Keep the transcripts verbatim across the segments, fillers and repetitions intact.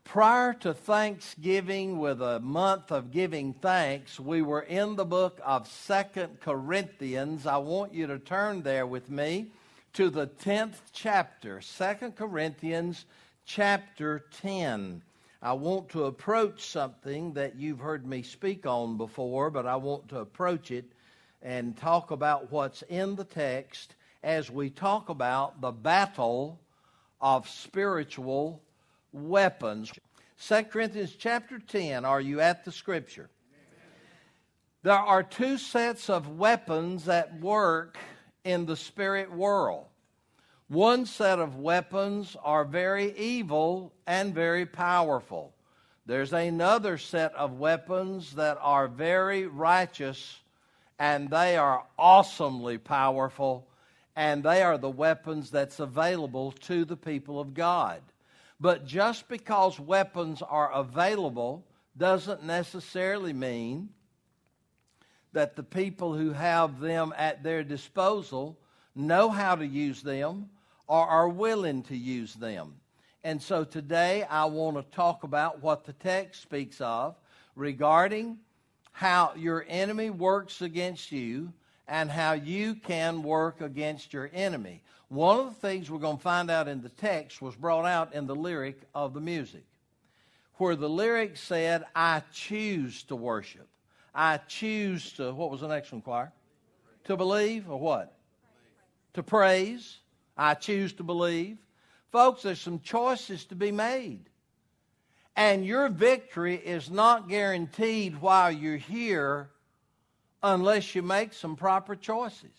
Prior to Thanksgiving, with a month of giving thanks, we were in the book of Second Corinthians. I want you to turn there with me to the tenth chapter, Second Corinthians chapter ten. I want to approach something that you've heard me speak on before, but I want to approach it and talk about what's in the text as we talk about the battle of spiritual weapons. Second Corinthians chapter ten, are you at the scripture? There are two sets of weapons at work in the spirit world. One set of weapons are very evil and very powerful. There's another set of weapons that are very righteous, and they are awesomely powerful, and they are the weapons that's available to the people of God. But just because weapons are available doesn't necessarily mean that the people who have them at their disposal know how to use them or are willing to use them. And so today I want to talk about what the text speaks of regarding how your enemy works against you and how you can work against your enemy. One of the things we're going to find out in the text was brought out in the lyric of the music, where the lyric said, I choose to worship. I choose to, what was the next one, choir? To believe, or what? To praise. I choose to believe. Folks, there's some choices to be made. And your victory is not guaranteed while you're here unless you make some proper choices.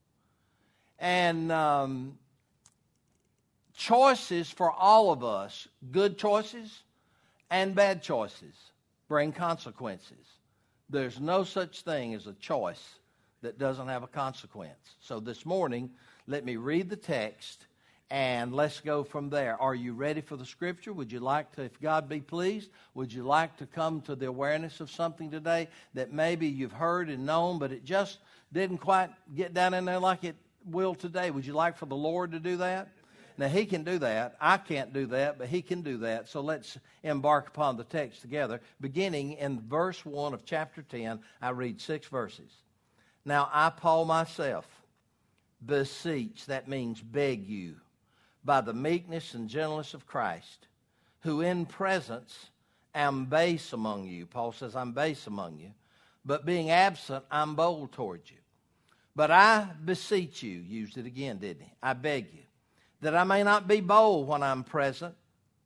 And um, choices for all of us, good choices and bad choices, bring consequences. There's no such thing as a choice that doesn't have a consequence. So this morning, let me read the text and let's go from there. Are you ready for the scripture? Would you like to, if God be pleased, would you like to come to the awareness of something today that maybe you've heard and known, but it just didn't quite get down in there like it will today? Would you like for the Lord to do that? Now, He can do that. I can't do that, but He can do that. So let's embark upon the text together. Beginning in verse one of chapter ten, I read six verses. Now, I, Paul, myself, beseech, that means beg you, by the meekness and gentleness of Christ, who in presence am base among you. Paul says, I'm base among you, but being absent, I'm bold toward you. But I beseech you, used it again, didn't he? I beg you, that I may not be bold when I'm present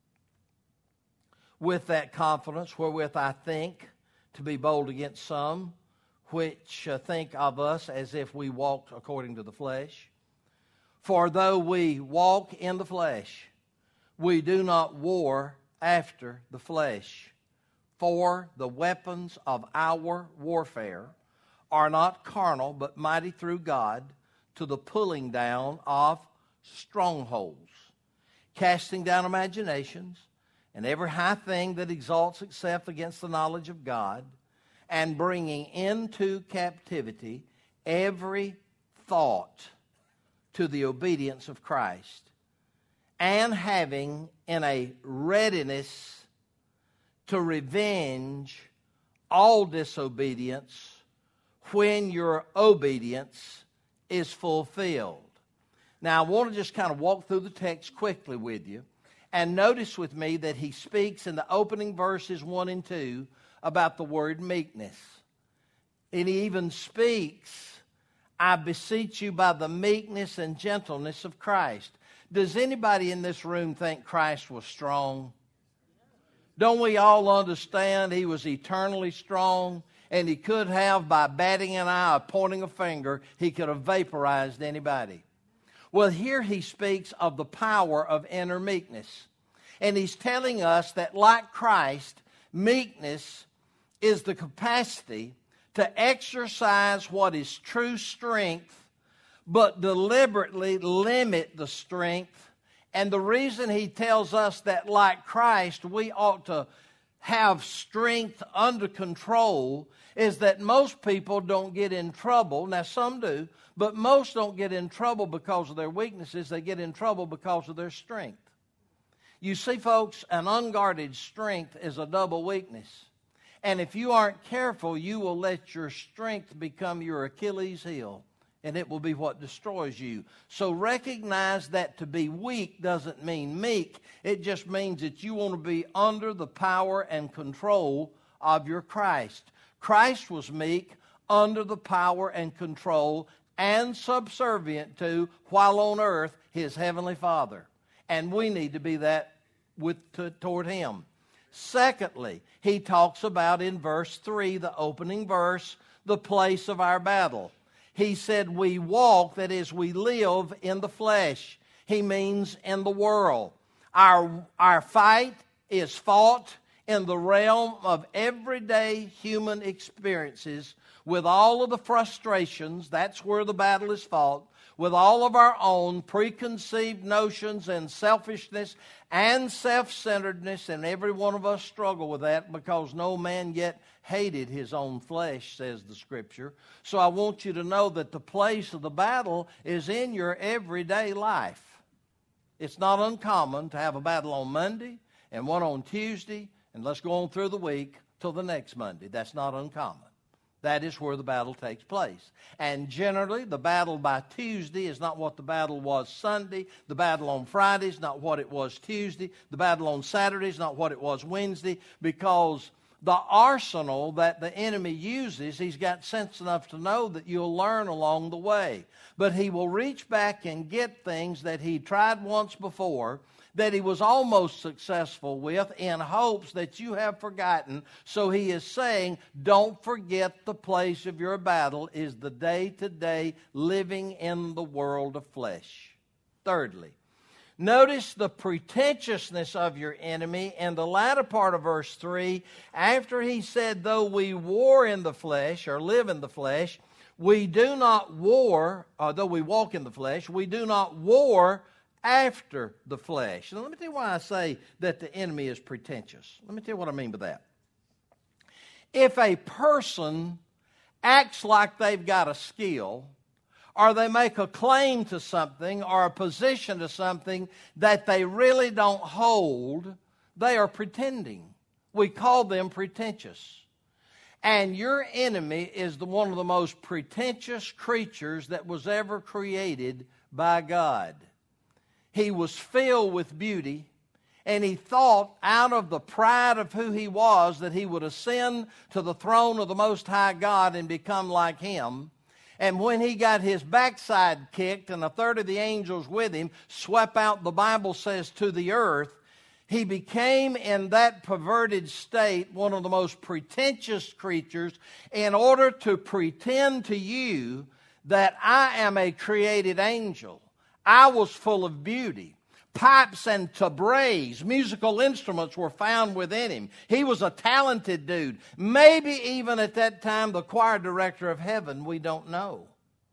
with that confidence wherewith I think to be bold against some, which uh, think of us as if we walked according to the flesh. For though we walk in the flesh, we do not war after the flesh. For the weapons of our warfare are not carnal, but mighty through God to the pulling down of strongholds, casting down imaginations and every high thing that exalts itself against the knowledge of God, and bringing into captivity every thought to the obedience of Christ, and having in a readiness to revenge all disobedience when your obedience is fulfilled. Now, I want to just kind of walk through the text quickly with you. And notice with me that he speaks in the opening verses one and two about the word meekness. And he even speaks, I beseech you by the meekness and gentleness of Christ. Does anybody in this room think Christ was strong? Don't we all understand he was eternally strong? And he could have, by batting an eye or pointing a finger, he could have vaporized anybody. Well, here he speaks of the power of inner meekness. And he's telling us that like Christ, meekness is the capacity to exercise what is true strength, but deliberately limit the strength. And the reason he tells us that like Christ, we ought to have strength under control is that most people don't get in trouble. Now, some do, but most don't get in trouble because of their weaknesses. They get in trouble because of their strength. You see, folks, an unguarded strength is a double weakness. And if you aren't careful, you will let your strength become your Achilles heel, and it will be what destroys you. So recognize that to be weak doesn't mean meek. It just means that you want to be under the power and control of your Christ. Christ was meek, under the power and control, and subservient to, while on earth, his heavenly Father. And we need to be that with to, toward him. Secondly, he talks about in verse three, the opening verse, the place of our battle. He said we walk, that is, we live in the flesh. He means in the world. Our, our fight is fought in the realm of everyday human experiences with all of the frustrations. That's where the battle is fought. With all of our own preconceived notions and selfishness and self-centeredness, and every one of us struggle with that because no man yet hated his own flesh, says the Scripture. So I want you to know that the place of the battle is in your everyday life. It's not uncommon to have a battle on Monday and one on Tuesday, and let's go on through the week till the next Monday. That's not uncommon. That is where the battle takes place. And generally, the battle by Tuesday is not what the battle was Sunday. The battle on Friday is not what it was Tuesday. The battle on Saturday is not what it was Wednesday, because the arsenal that the enemy uses, he's got sense enough to know that you'll learn along the way. But he will reach back and get things that he tried once before, that he was almost successful with, in hopes that you have forgotten. So he is saying, don't forget the place of your battle is the day-to-day living in the world of flesh. Thirdly, notice the pretentiousness of your enemy in the latter part of verse three. After he said, though we war in the flesh, or live in the flesh, we do not war, or though we walk in the flesh, we do not war after the flesh. Now, let me tell you why I say that the enemy is pretentious. Let me tell you what I mean by that. If a person acts like they've got a skill, or they make a claim to something or a position to something that they really don't hold, they are pretending. We call them pretentious. And your enemy is the, one of the most pretentious creatures that was ever created by God. He was filled with beauty, and he thought out of the pride of who he was that he would ascend to the throne of the Most High God and become like him. And when he got his backside kicked and a third of the angels with him swept out, the Bible says, to the earth, he became in that perverted state one of the most pretentious creatures in order to pretend to you that I am a created angel. I was full of beauty. Pipes and tabrets, musical instruments, were found within him. He was a talented dude. Maybe even at that time the choir director of heaven, we don't know.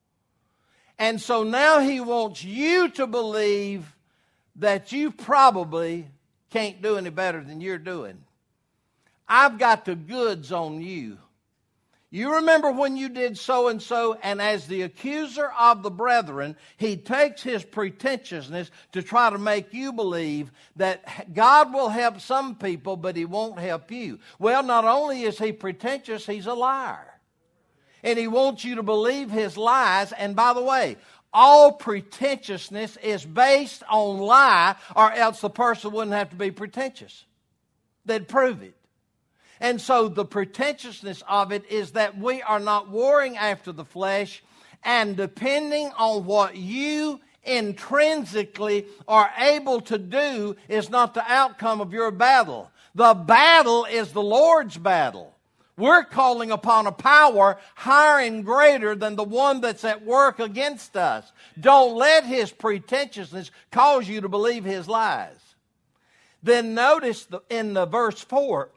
And so now he wants you to believe that you probably can't do any better than you're doing. I've got the goods on you. You remember when you did so-and-so, and as the accuser of the brethren, he takes his pretentiousness to try to make you believe that God will help some people, but he won't help you. Well, not only is he pretentious, he's a liar. And he wants you to believe his lies. And by the way, all pretentiousness is based on lie, or else the person wouldn't have to be pretentious. They'd prove it. And so the pretentiousness of it is that we are not warring after the flesh, and depending on what you intrinsically are able to do is not the outcome of your battle. The battle is the Lord's battle. We're calling upon a power higher and greater than the one that's at work against us. Don't let his pretentiousness cause you to believe his lies. Then notice the, in the verse four,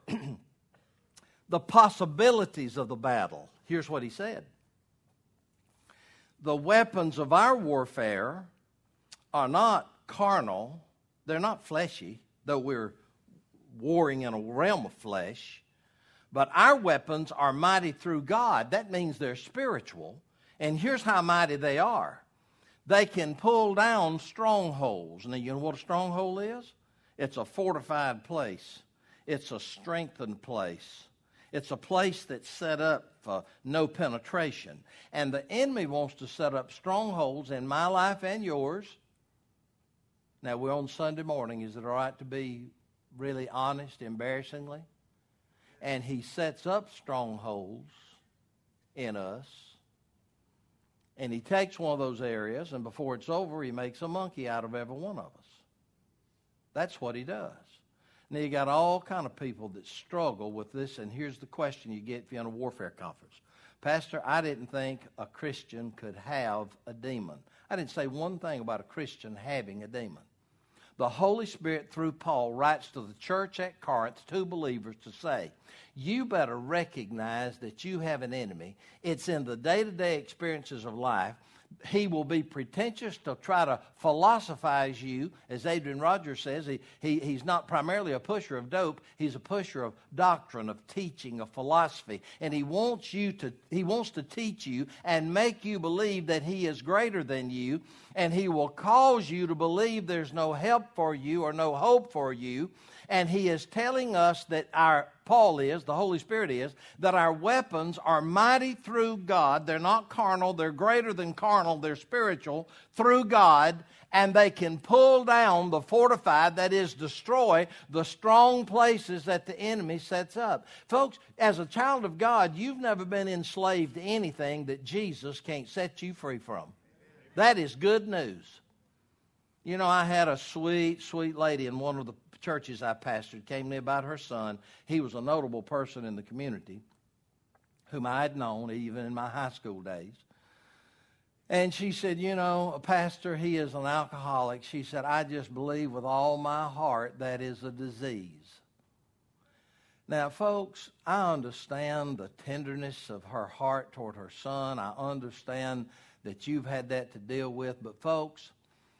the possibilities of the battle. Here's what he said. The weapons of our warfare are not carnal. They're not fleshy, though we're warring in a realm of flesh. But our weapons are mighty through God. That means they're spiritual. And here's how mighty they are. They can pull down strongholds. Now, you know what a stronghold is? It's a fortified place. It's a strengthened place. It's a place that's set up for no penetration. And the enemy wants to set up strongholds in my life and yours. Now, we're on Sunday morning. Is it all right to be really honest, embarrassingly? And he sets up strongholds in us. And he takes one of those areas, and before it's over, he makes a monkey out of every one of us. That's what he does. Now, you got all kind of people that struggle with this, and here's the question you get if you're in a warfare conference. Pastor, I didn't think a Christian could have a demon. I didn't say one thing about a Christian having a demon. The Holy Spirit, through Paul, writes to the church at Corinth, to believers, to say, you better recognize that you have an enemy. It's in the day-to-day experiences of life. He will be pretentious to try to philosophize you. As Adrian Rogers says, he, he, he's not primarily a pusher of dope. He's a pusher of doctrine, of teaching, of philosophy. And he wants you to, he wants to teach you and make you believe that he is greater than you. And he will cause you to believe there's no help for you or no hope for you. And he is telling us that our, Paul is, the Holy Spirit is, that our weapons are mighty through God. They're not carnal. They're greater than carnal. They're spiritual through God. And they can pull down the fortified, that is, destroy the strong places that the enemy sets up. Folks, as a child of God, you've never been enslaved to anything that Jesus can't set you free from. That is good news. You know, I had a sweet, sweet lady in one of the churches I pastored, came to me about her son. He was a notable person in the community whom I had known even in my high school days. And she said, you know, Pastor, he is an alcoholic. She said, I just believe with all my heart that is a disease. Now, folks, I understand the tenderness of her heart toward her son. I understand that you've had that to deal with. But, folks,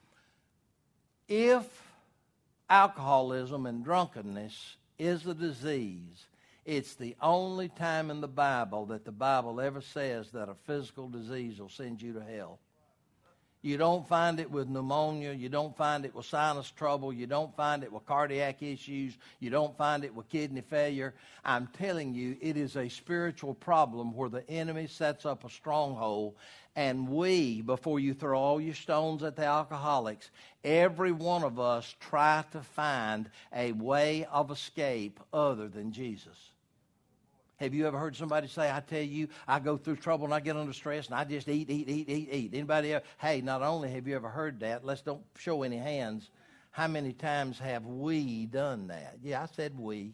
if alcoholism and drunkenness is a disease, it's the only time in the Bible that the Bible ever says that a physical disease will send you to hell. You don't find it with pneumonia. You don't find it with sinus trouble. You don't find it with cardiac issues. You don't find it with kidney failure. I'm telling you, it is a spiritual problem where the enemy sets up a stronghold. And we, before you throw all your stones at the alcoholics, every one of us try to find a way of escape other than Jesus. Have you ever heard somebody say, I tell you, I go through trouble and I get under stress and I just eat, eat, eat, eat, eat. Anybody else? Hey, not only have you ever heard that, let's don't show any hands. How many times have we done that? Yeah, I said we.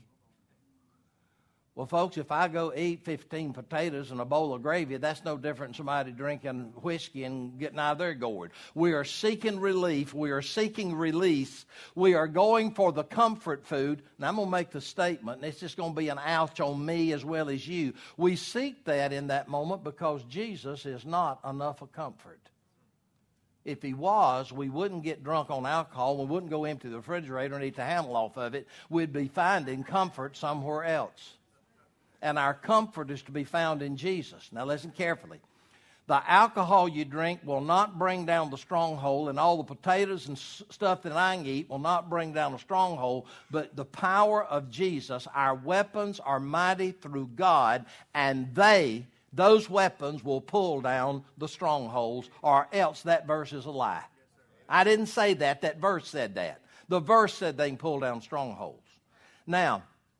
Well, folks, if I go eat fifteen potatoes and a bowl of gravy, that's no different than somebody drinking whiskey and getting out of their gourd. We are seeking relief. We are seeking release. We are going for the comfort food. Now, I'm going to make the statement, and it's just going to be an ouch on me as well as you. We seek that in that moment because Jesus is not enough of comfort. If he was, we wouldn't get drunk on alcohol. We wouldn't go empty the refrigerator and eat the handle off of it. We'd be finding comfort somewhere else. And our comfort is to be found in Jesus. Now listen carefully. The alcohol you drink will not bring down the stronghold, and all the potatoes and stuff that I can eat will not bring down the stronghold, but the power of Jesus. Our weapons are mighty through God, and they, those weapons will pull down the strongholds, or else that verse is a lie. I didn't say that. That verse said that. The verse said they can pull down strongholds. Now,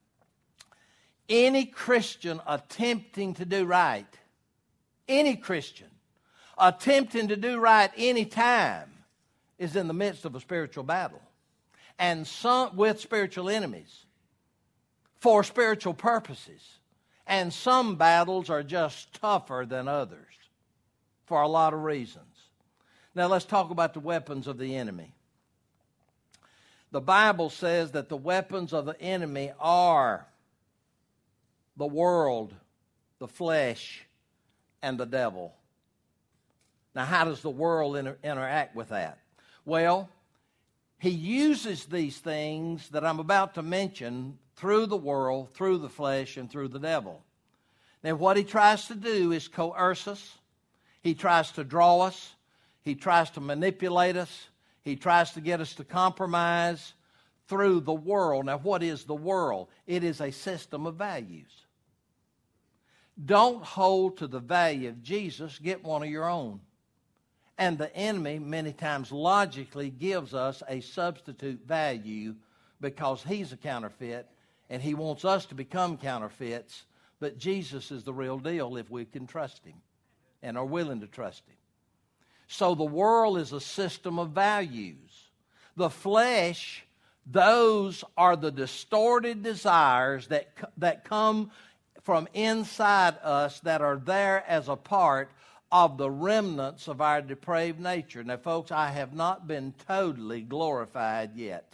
any Christian attempting to do right, any Christian attempting to do right any time is in the midst of a spiritual battle. And some with spiritual enemies for spiritual purposes. And some battles are just tougher than others for a lot of reasons. Now let's talk about the weapons of the enemy. The Bible says that the weapons of the enemy are the world, the flesh, and the devil. Now, how does the world inter- interact with that? Well, he uses these things that I'm about to mention through the world, through the flesh, and through the devil. Now, what he tries to do is coerce us. He tries to draw us. He tries to manipulate us. He tries to get us to compromise through the world. Now, what is the world? It is a system of values. Don't hold to the value of Jesus. Get one of your own. And the enemy many times logically gives us a substitute value because he's a counterfeit and he wants us to become counterfeits. But Jesus is the real deal if we can trust him and are willing to trust him. So the world is a system of values. The flesh, those are the distorted desires that, that come from inside us that are there as a part of the remnants of our depraved nature. Now, folks, I have not been totally glorified yet.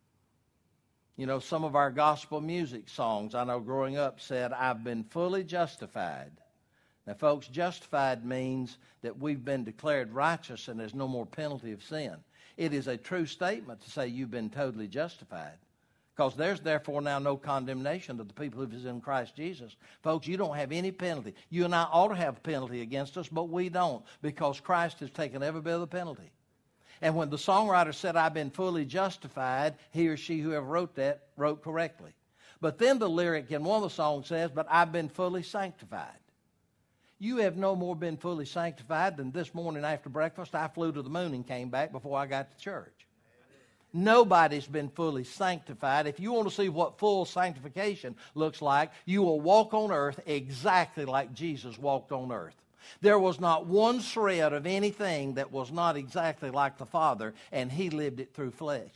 You know, some of our gospel music songs, I know growing up, said, I've been fully justified. Now, folks, justified means that we've been declared righteous and there's no more penalty of sin. It is a true statement to say you've been totally justified. Because there's therefore now no condemnation to the people who is in Christ Jesus. Folks, you don't have any penalty. You and I ought to have penalty against us, but we don't, because Christ has taken every bit of the penalty. And when the songwriter said, I've been fully justified, he or she, whoever wrote that, wrote correctly. But then the lyric in one of the songs says, but I've been fully sanctified. You have no more been fully sanctified than this morning after breakfast I flew to the moon and came back before I got to church. Nobody's been fully sanctified. If you want to see what full sanctification looks like, you will walk on earth exactly like Jesus walked on earth. There was not one shred of anything that was not exactly like the Father, and he lived it through flesh.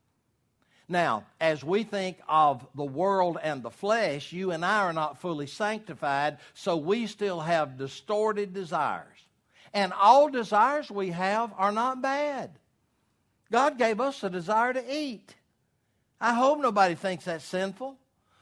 Now, as we think of the world and the flesh, you and I are not fully sanctified, so we still have distorted desires. And all desires we have are not bad. God gave us a desire to eat. I hope nobody thinks that's sinful.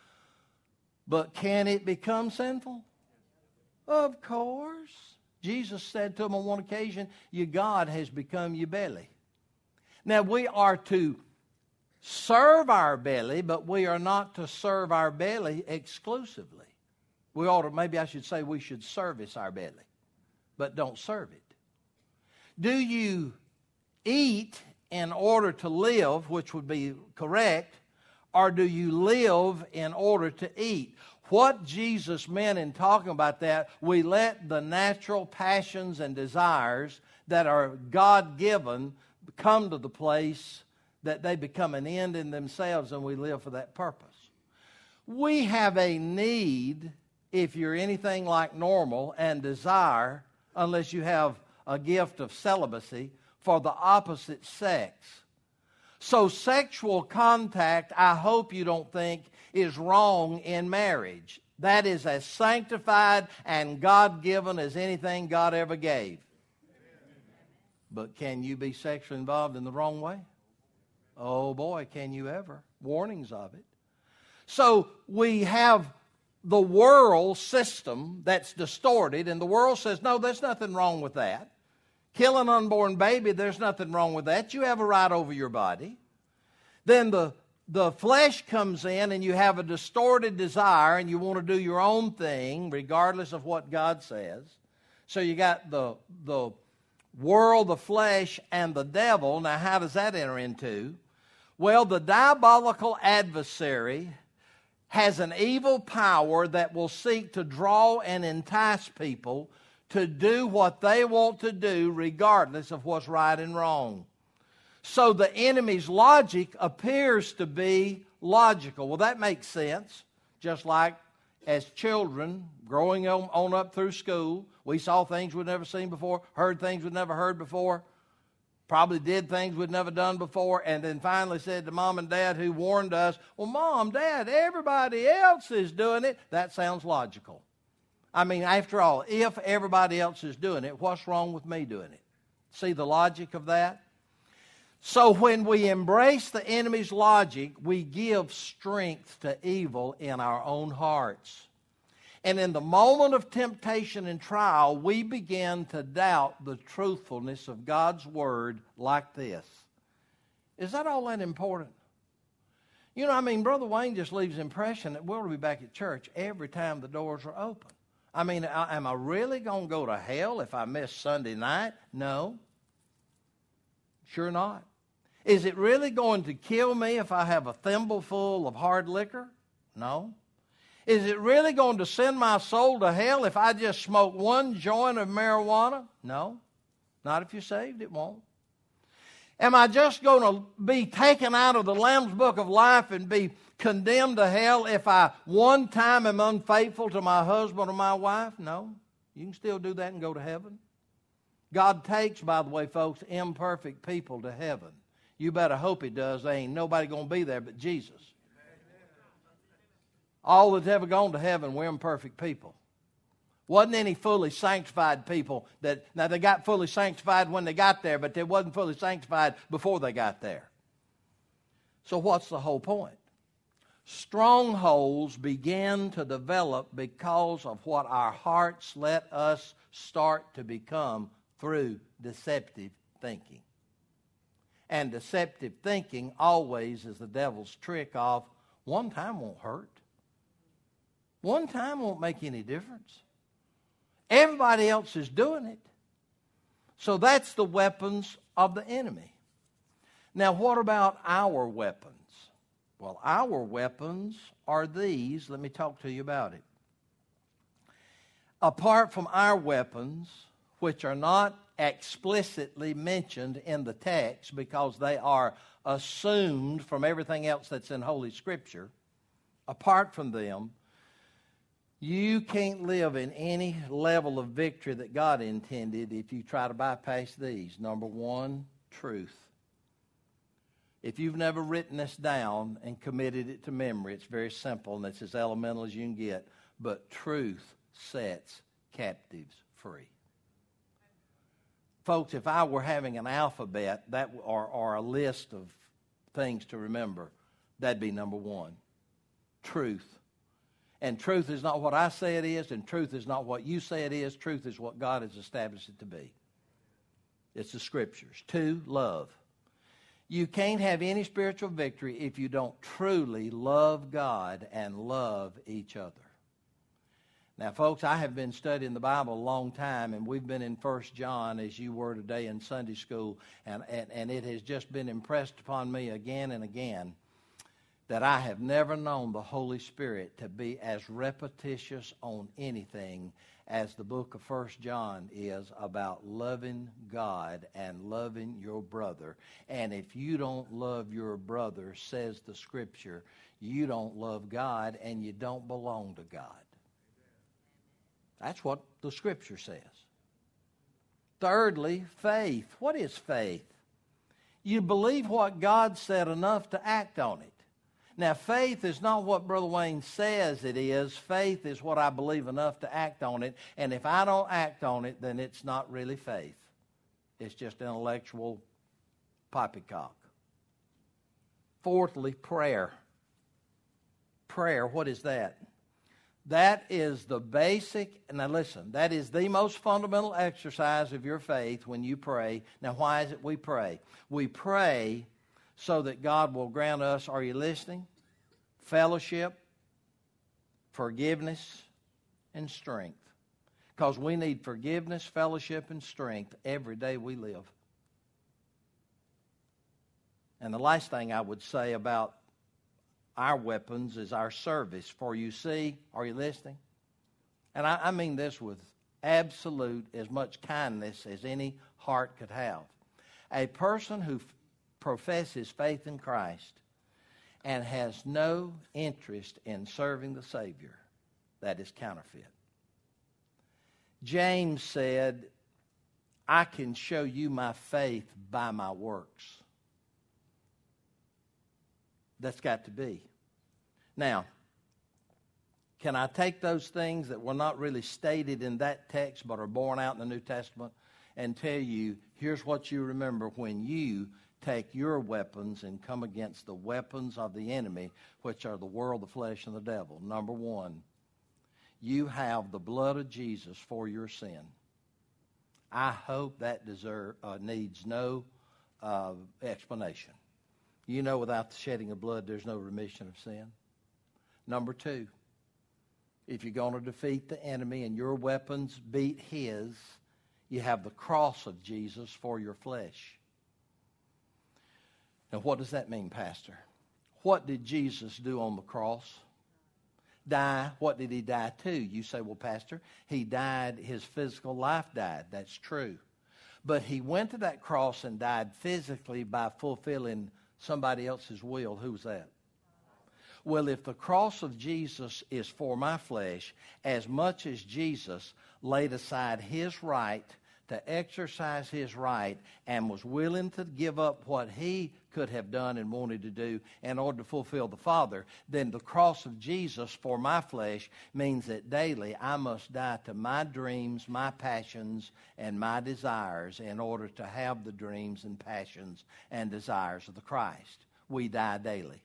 But can it become sinful? Of course. Jesus said to him on one occasion, your God has become your belly. Now, we are to serve our belly, but we are not to serve our belly exclusively. We ought to, maybe I should say we should service our belly, but don't serve it. Do you eat in order to live, which would be correct, or do you live in order to eat? What Jesus meant in talking about that, we let the natural passions and desires that are God-given come to the place that they become an end in themselves and we live for that purpose. We have a need, if you're anything like normal, and desire, unless you have a gift of celibacy, for the opposite sex. So sexual contact, I hope you don't think, is wrong in marriage. That is as sanctified and God-given as anything God ever gave. But can you be sexually involved in the wrong way? Oh boy, can you ever. Warnings of it. So we have the world system that's distorted, and the world says, no, there's nothing wrong with that. Kill an unborn baby, there's nothing wrong with that. You have a right over your body. Then the, the flesh comes in and you have a distorted desire and you want to do your own thing regardless of what God says. So you got the, the world, the flesh, and the devil. Now how does that enter into? Well, the diabolical adversary has an evil power that will seek to draw and entice people to do what they want to do regardless of what's right and wrong. So the enemy's logic appears to be logical. Well, that makes sense. Just like as children growing on, on up through school, we saw things we'd never seen before, heard things we'd never heard before, probably did things we'd never done before, and then finally said to Mom and Dad, who warned us, well, Mom, Dad, everybody else is doing it. That sounds logical. I mean, after all, if everybody else is doing it, what's wrong with me doing it? See the logic of that? So when we embrace the enemy's logic, we give strength to evil in our own hearts. And in the moment of temptation and trial, we begin to doubt the truthfulness of God's Word like this. Is that all that important? You know, I mean, Brother Wayne just leaves the impression that we'll be back at church every time the doors are open. I mean, am I really going to go to hell if I miss Sunday night? No. Sure not. Is it really going to kill me if I have a thimbleful of hard liquor? No. Is it really going to send my soul to hell if I just smoke one joint of marijuana? No. Not if you're saved, it won't. Am I just going to be taken out of the Lamb's Book of Life and be condemned to hell if I one time am unfaithful to my husband or my wife? No. You can still do that and go to heaven. God takes, by the way, folks, imperfect people to heaven. You better hope He does. There ain't nobody going to be there but Jesus. All that's ever gone to heaven, we're imperfect people. Wasn't any fully sanctified people that, now they got fully sanctified when they got there, but they wasn't fully sanctified before they got there. So what's the whole point? Strongholds begin to develop because of what our hearts let us start to become through deceptive thinking. And deceptive thinking always is the devil's trick of one time won't hurt. One time won't make any difference. Everybody else is doing it. So that's the weapons of the enemy. Now, what about our weapons? Well, our weapons are these. Let me talk to you about it. Apart from our weapons, which are not explicitly mentioned in the text because they are assumed from everything else that's in Holy Scripture, apart from them, you can't live in any level of victory that God intended if you try to bypass these. Number one, truth. If you've never written this down and committed it to memory, it's very simple and it's as elemental as you can get. But truth sets captives free. Folks, if I were having an alphabet that or, or a list of things to remember, that'd be number one. Truth. And truth is not what I say it is, and truth is not what you say it is. Truth is what God has established it to be. It's the Scriptures. Two, love. You can't have any spiritual victory if you don't truly love God and love each other. Now, folks, I have been studying the Bible a long time, and we've been in First John, as you were today in Sunday school, and, and, and it has just been impressed upon me again and again that I have never known the Holy Spirit to be as repetitious on anything as the book of First John is about loving God and loving your brother. And if you don't love your brother, says the Scripture, you don't love God and you don't belong to God. That's what the Scripture says. Thirdly, faith. What is faith? You believe what God said enough to act on it. Now, faith is not what Brother Wayne says it is. Faith is what I believe enough to act on it. And if I don't act on it, then it's not really faith. It's just intellectual poppycock. Fourthly, prayer. Prayer, what is that? That is the basic, now listen, that is the most fundamental exercise of your faith when you pray. Now, why is it we pray? We pray so that God will grant us, are you listening? Fellowship, forgiveness, and strength. Because we need forgiveness, fellowship, and strength every day we live. And the last thing I would say about our weapons is our service. For you see, are you listening? And I, I mean this with absolute as much kindness as any heart could have. A person who professes faith in Christ and has no interest in serving the Savior, that is counterfeit. James said, I can show you my faith by my works. That's got to be. Now, can I take those things that were not really stated in that text but are borne out in the New Testament and tell you, here's what you remember when you take your weapons and come against the weapons of the enemy, which are the world, the flesh, and the devil. Number one, you have the blood of Jesus for your sin. I hope that deserve, uh, needs no uh, explanation. You know without the shedding of blood, there's no remission of sin. Number two, if you're going to defeat the enemy and your weapons beat his, you have the cross of Jesus for your flesh. Now, what does that mean, Pastor? What did Jesus do on the cross? Die. What did he die to? You say, well, Pastor, he died, his physical life died. That's true. But he went to that cross and died physically by fulfilling somebody else's will. Who was that? Well, if the cross of Jesus is for my flesh, as much as Jesus laid aside his right to exercise his right and was willing to give up what he could have done and wanted to do in order to fulfill the Father, then the cross of Jesus for my flesh means that daily I must die to my dreams, my passions, and my desires in order to have the dreams and passions and desires of the Christ. We die daily.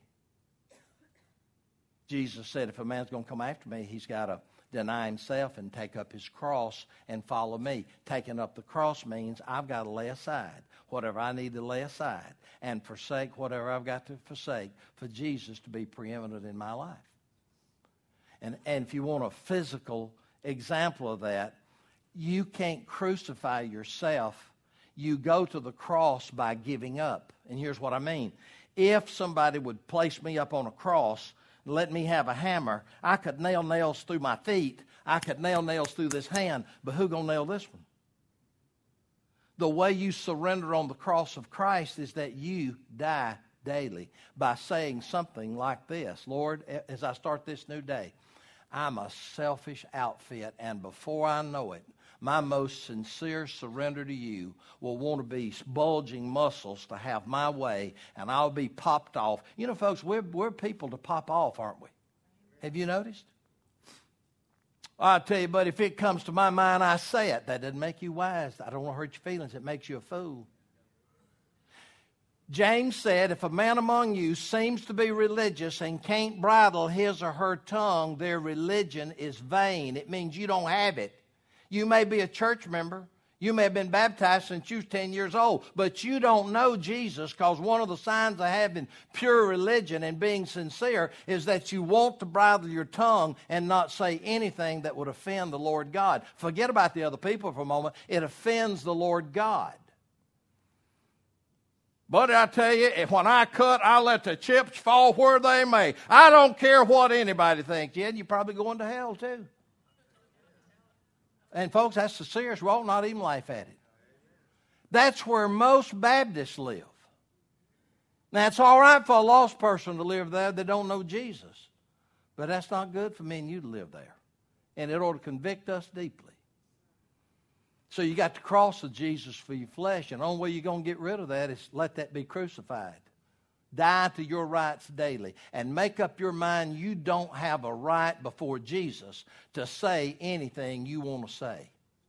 Jesus said if a man's going to come after me, he's got to deny himself and take up his cross and follow me. Taking up the cross means I've got to lay aside whatever I need to lay aside and forsake whatever I've got to forsake for Jesus to be preeminent in my life. And, and if you want a physical example of that, you can't crucify yourself. You go to the cross by giving up. And here's what I mean. If somebody would place me up on a cross, let me have a hammer, I could nail nails through my feet. I could nail nails through this hand. But who gonna nail this one? The way you surrender on the cross of Christ is that you die daily by saying something like this. Lord, as I start this new day, I'm a selfish outfit, and before I know it, my most sincere surrender to you will want to be bulging muscles to have my way, and I'll be popped off. You know, folks, we're, we're people to pop off, aren't we? Have you noticed? I'll tell you, but if it comes to my mind, I say it. That doesn't make you wise. I don't want to hurt your feelings. It makes you a fool. James said, if a man among you seems to be religious and can't bridle his or her tongue, their religion is vain. It means you don't have it. You may be a church member. You may have been baptized since you was ten years old, but you don't know Jesus, because one of the signs of having pure religion and being sincere is that you want to bridle your tongue and not say anything that would offend the Lord God. Forget about the other people for a moment. It offends the Lord God. But I tell you, if when I cut, I let the chips fall where they may. I don't care what anybody thinks. Yeah, you're probably going to hell too. And folks, that's the serious. We ought not even laugh at it. That's where most Baptists live. Now, it's all right for a lost person to live there that don't know Jesus. But that's not good for me and you to live there. And it ought to convict us deeply. So you got the cross of Jesus for your flesh. And the only way you're going to get rid of that is let that be crucified. Die to your rights daily and make up your mind you don't have a right before Jesus to say anything you want to say.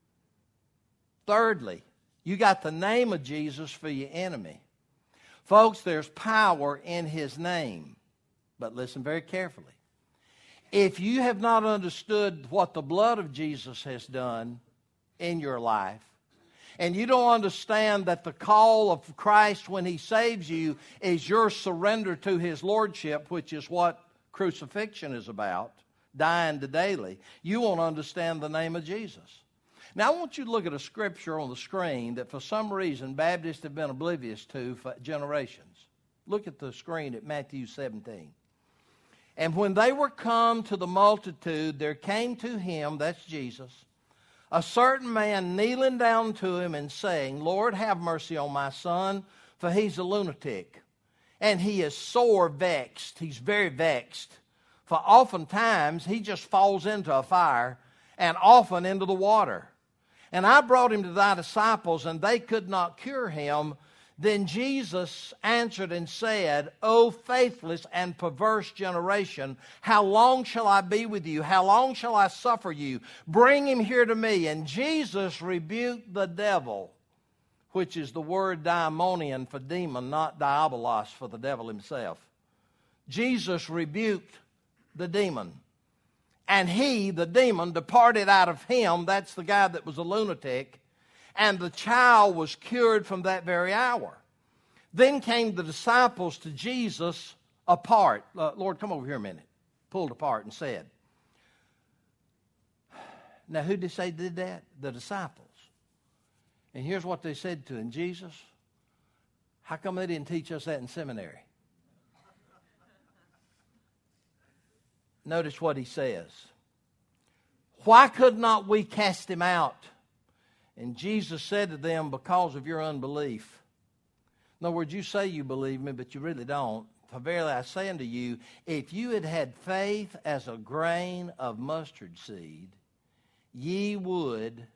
Thirdly, you got the name of Jesus for your enemy. Folks, there's power in his name. But listen very carefully. If you have not understood what the blood of Jesus has done in your life, and you don't understand that the call of Christ when he saves you is your surrender to his lordship, which is what crucifixion is about, dying to daily, you won't understand the name of Jesus. Now, I want you to look at a scripture on the screen that for some reason Baptists have been oblivious to for generations. Look at the screen at Matthew seventeen. And when they were come to the multitude, there came to him, that's Jesus, a certain man kneeling down to him and saying, Lord, have mercy on my son, for he's a lunatic. And he is sore vexed. He's very vexed. For oftentimes he just falls into a fire and often into the water. And I brought him to thy disciples, and they could not cure him. Then Jesus answered and said, O faithless and perverse generation, how long shall I be with you? How long shall I suffer you? Bring him here to me. And Jesus rebuked the devil, which is the word daimonion for demon, not diabolos for the devil himself. Jesus rebuked the demon. And he, the demon, departed out of him. That's the guy that was a lunatic. And the child was cured from that very hour. Then came the disciples to Jesus apart. Uh, Lord, come over here a minute. Pulled apart and said. Now, who did they say did that? The disciples. And here's what they said to him. Jesus, How come they didn't teach us that in seminary? Notice what he says. Why could not we cast him out? And Jesus said to them, because of your unbelief. In other words, you say you believe me, but you really don't. For verily I say unto you, if you had had faith as a grain of mustard seed, ye would,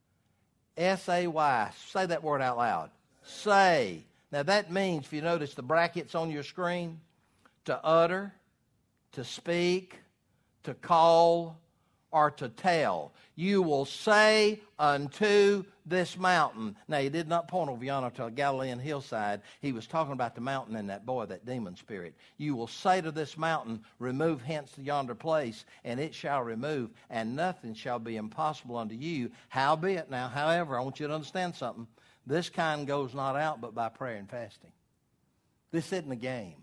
S A Y, say that word out loud, say. Now that means, if you notice the brackets on your screen, to utter, to speak, to call, or to tell. You will say unto this mountain. Now, he did not point over yonder to a Galilean hillside. He was talking about the mountain and that boy, that demon spirit. You will say to this mountain, remove hence to yonder place, and it shall remove, and nothing shall be impossible unto you. Howbeit, now, however, I want you to understand something. This kind goes not out but by prayer and fasting. This isn't a game.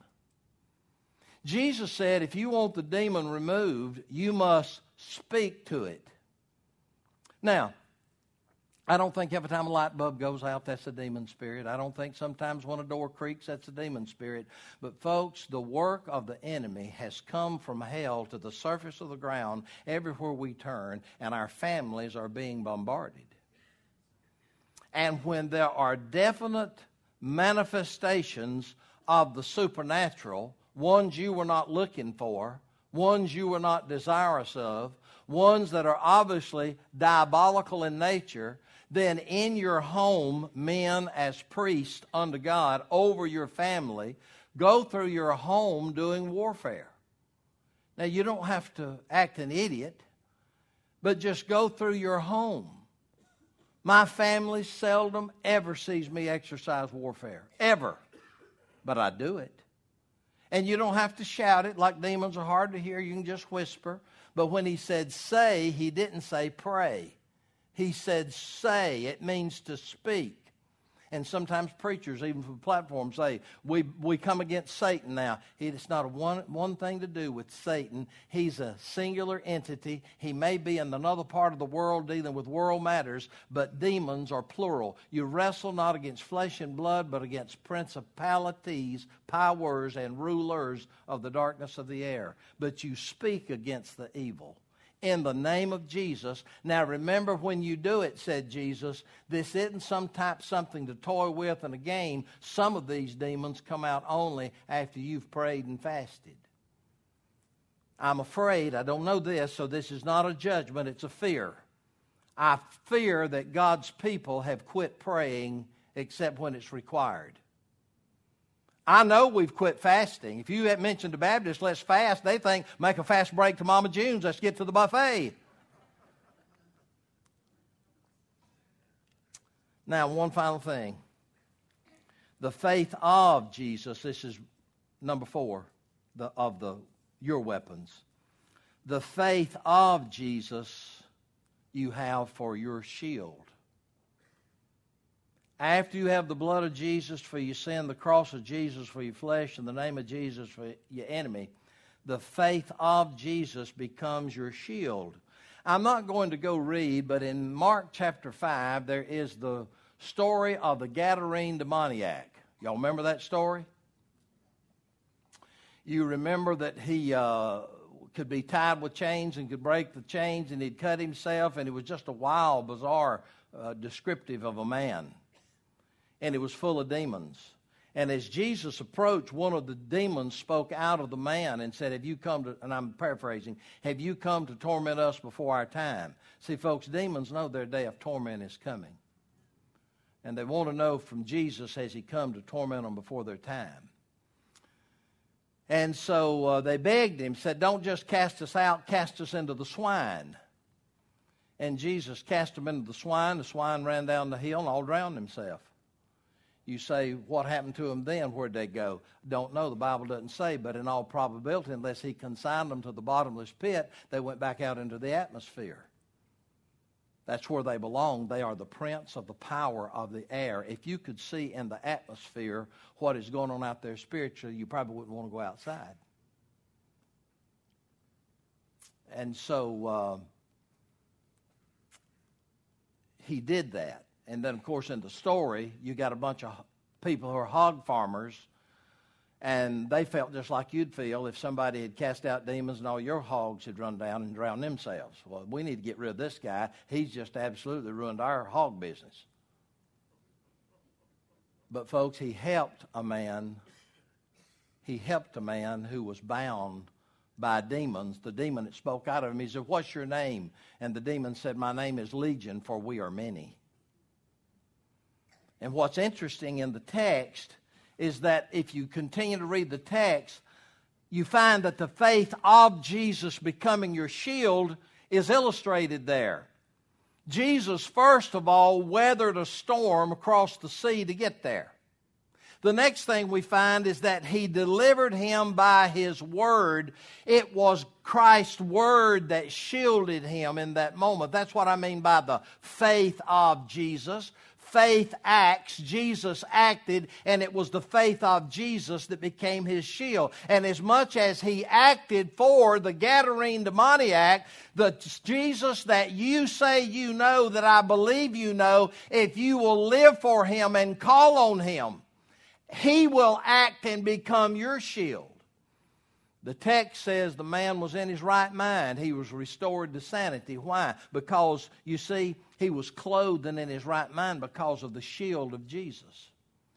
Jesus said, if you want the demon removed, you must speak to it. Now, I don't think every time a light bulb goes out, that's a demon spirit. I don't think sometimes when a door creaks, that's a demon spirit. But folks, the work of the enemy has come from hell to the surface of the ground everywhere we turn, and our families are being bombarded. And when there are definite manifestations of the supernatural, ones you were not looking for, ones you were not desirous of, ones that are obviously diabolical in nature, then in your home, men as priests unto God over your family, go through your home doing warfare. Now, you don't have to act an idiot, but just go through your home. My family seldom ever sees me exercise warfare, ever, but I do it. And you don't have to shout it like demons are hard to hear. You can just whisper. But when he said say, he didn't say pray. He said say. It means to speak. And sometimes preachers, even from platforms, say, we we come against Satan now. It's not a one, one thing to do with Satan. He's a singular entity. He may be in another part of the world dealing with world matters, but demons are plural. You wrestle not against flesh and blood, but against principalities, powers, and rulers of the darkness of the air. But you speak against the evil. In the name of Jesus. Now remember, when you do it, said Jesus, this isn't some type something to toy with in a game. Some of these demons come out only after you've prayed and fasted. I'm afraid, I don't know this, so this is not a judgment, it's a fear. I fear that God's people have quit praying except when it's required. I know we've quit fasting. If you had mentioned to Baptists, let's fast, they think, make a fast break to Mama June's, let's get to the buffet. Now, one final thing. The faith of Jesus, this is number four the, of the your weapons. The faith of Jesus you have for your shield. After you have the blood of Jesus for your sin, the cross of Jesus for your flesh, and the name of Jesus for your enemy, the faith of Jesus becomes your shield. I'm not going to go read, but in Mark chapter five, there is the story of the Gadarene demoniac. Y'all remember that story? You remember that he uh, could be tied with chains and could break the chains, and he'd cut himself, and it was just a wild, bizarre, uh, descriptive of a man. And it was full of demons. And as Jesus approached, one of the demons spoke out of the man and said, have you come to, and I'm paraphrasing, have you come to torment us before our time? See, folks, demons know their day of torment is coming. And they want to know from Jesus, has he come to torment them before their time? And so uh, they begged him, said, don't just cast us out, cast us into the swine. And Jesus cast them into the swine. The swine ran down the hill and all drowned themselves. You say, what happened to them then? Where'd they go? Don't know. The Bible doesn't say, but in all probability, unless he consigned them to the bottomless pit, they went back out into the atmosphere. That's where they belong. They are the prince of the power of the air. If you could see in the atmosphere what is going on out there spiritually, you probably wouldn't want to go outside. And so uh, he did that. And then, of course, in the story, you got a bunch of people who are hog farmers, and they felt just like you'd feel if somebody had cast out demons and all your hogs had run down and drowned themselves. Well, we need to get rid of this guy. He's just absolutely ruined our hog business. But folks, he helped a man. He helped a man who was bound by demons. The demon that spoke out of him, he said, "What's your name?" And the demon said, "My name is Legion, for we are many." And what's interesting in the text is that if you continue to read the text, you find that the faith of Jesus becoming your shield is illustrated there. Jesus, first of all, weathered a storm across the sea to get there. The next thing we find is that he delivered him by his word. It was Christ's word that shielded him in that moment. That's what I mean by the faith of Jesus. Faith acts. Jesus acted, and it was the faith of Jesus that became his shield. And as much as he acted for the Gadarene demoniac, the Jesus that you say you know, that I believe you know, if you will live for him and call on him, he will act and become your shield. The text says the man was in his right mind. He was restored to sanity. Why? Because, you see, he was clothed and in his right mind because of the shield of Jesus.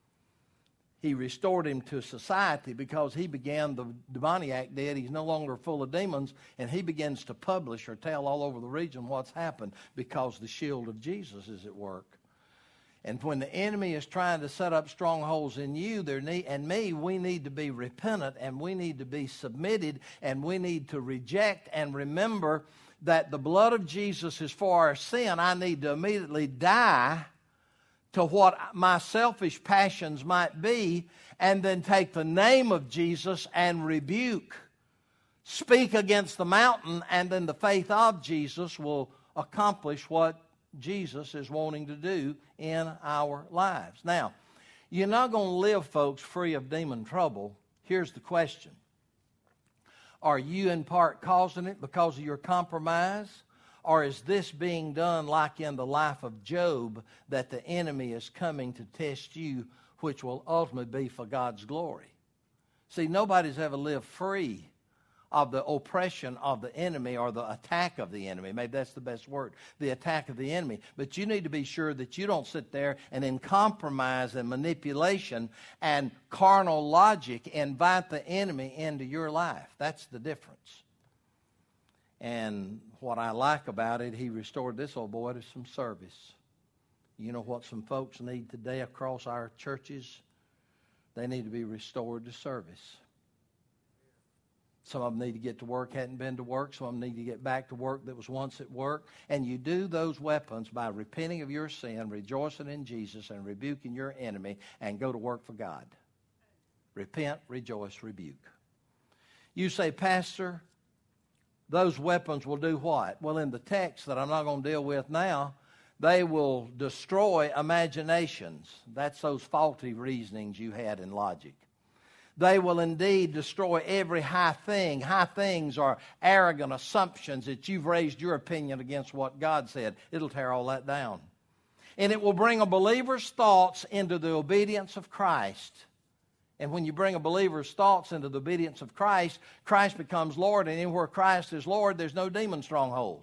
He restored him to society because he began, the demoniac did. He's no longer full of demons, and he begins to publish or tell all over the region what's happened because the shield of Jesus is at work. And when the enemy is trying to set up strongholds in you there need, and me, we need to be repentant, and we need to be submitted, and we need to reject and remember that the blood of Jesus is for our sin. I need to immediately die to what my selfish passions might be, and then take the name of Jesus and rebuke, speak against the mountain, and then the faith of Jesus will accomplish what Jesus is wanting to do in our lives. Now, you're not going to live, folks, free of demon trouble. Here's the question. Are you in part causing it because of your compromise? Or is this being done like in the life of Job, that the enemy is coming to test you, which will ultimately be for God's glory? See, nobody's ever lived free of the oppression of the enemy or the attack of the enemy. Maybe that's the best word, the attack of the enemy. But you need to be sure that you don't sit there and in compromise and manipulation and carnal logic invite the enemy into your life. That's the difference. And what I like about it, he restored this old boy to some service. You know what some folks need today across our churches? They need to be restored to service. Some of them need to get to work, hadn't been to work. Some of them need to get back to work that was once at work. And you do those weapons by repenting of your sin, rejoicing in Jesus, and rebuking your enemy, and go to work for God. Repent, rejoice, rebuke. You say, Pastor, those weapons will do what? Well, in the text that I'm not going to deal with now, they will destroy imaginations. That's those faulty reasonings you had in logic. They will indeed destroy every high thing. High things are arrogant assumptions that you've raised your opinion against what God said. It'll tear all that down. And it will bring a believer's thoughts into the obedience of Christ. And when you bring a believer's thoughts into the obedience of Christ, Christ becomes Lord. And anywhere Christ is Lord, there's no demon strongholds.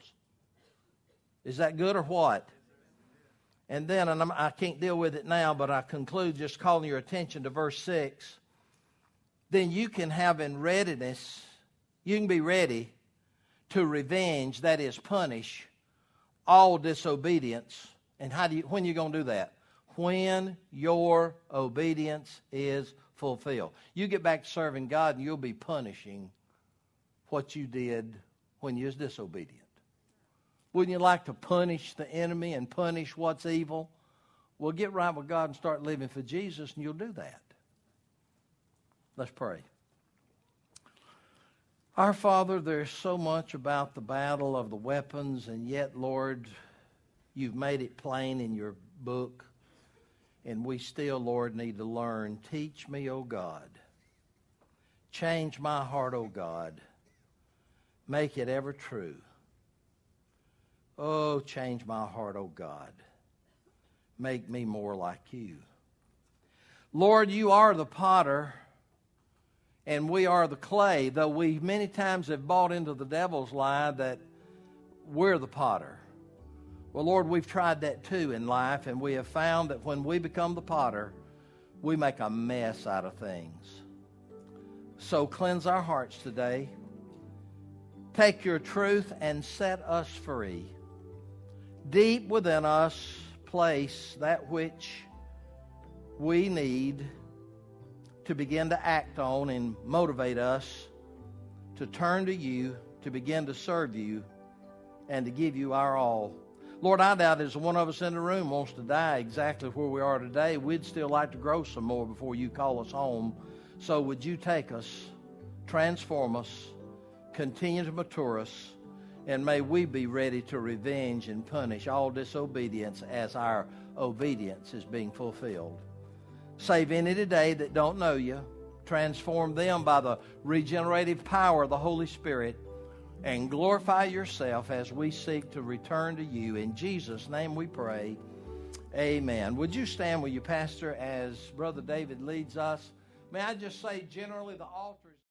Is that good or what? And then, and I'm, I can't deal with it now, but I conclude just calling your attention to verse six. Then you can have in readiness, you can be ready to revenge, that is, punish all disobedience. And how do you, when are you going to do that? When your obedience is fulfilled. You get back to serving God and you'll be punishing what you did when you was disobedient. Wouldn't you like to punish the enemy and punish what's evil? Well, get right with God and start living for Jesus, and you'll do that. Let's pray. Our Father, there's so much about the battle of the weapons, and yet, Lord, you've made it plain in your book, and we still, Lord, need to learn. Teach me, O God. Change my heart, O God. Make it ever true. Oh, change my heart, O God. Make me more like you. Lord, you are the potter, and we are the clay, though we many times have bought into the devil's lie that we're the potter. Well, Lord, we've tried that too in life, and we have found that when we become the potter, we make a mess out of things. So cleanse our hearts today. Take your truth and set us free. Deep within us, place that which we need to begin to act on and motivate us to turn to you, to begin to serve you, and to give you our all. Lord, I doubt there's one of us in the room wants to die exactly where we are today. We'd still like to grow some more before you call us home. So would you take us, transform us, continue to mature us, and may we be ready to revenge and punish all disobedience as our obedience is being fulfilled. Save any today that don't know you. Transform them by the regenerative power of the Holy Spirit, and glorify yourself as we seek to return to you. In Jesus' name we pray. Amen. Would you stand with your pastor as Brother David leads us? May I just say generally the altar is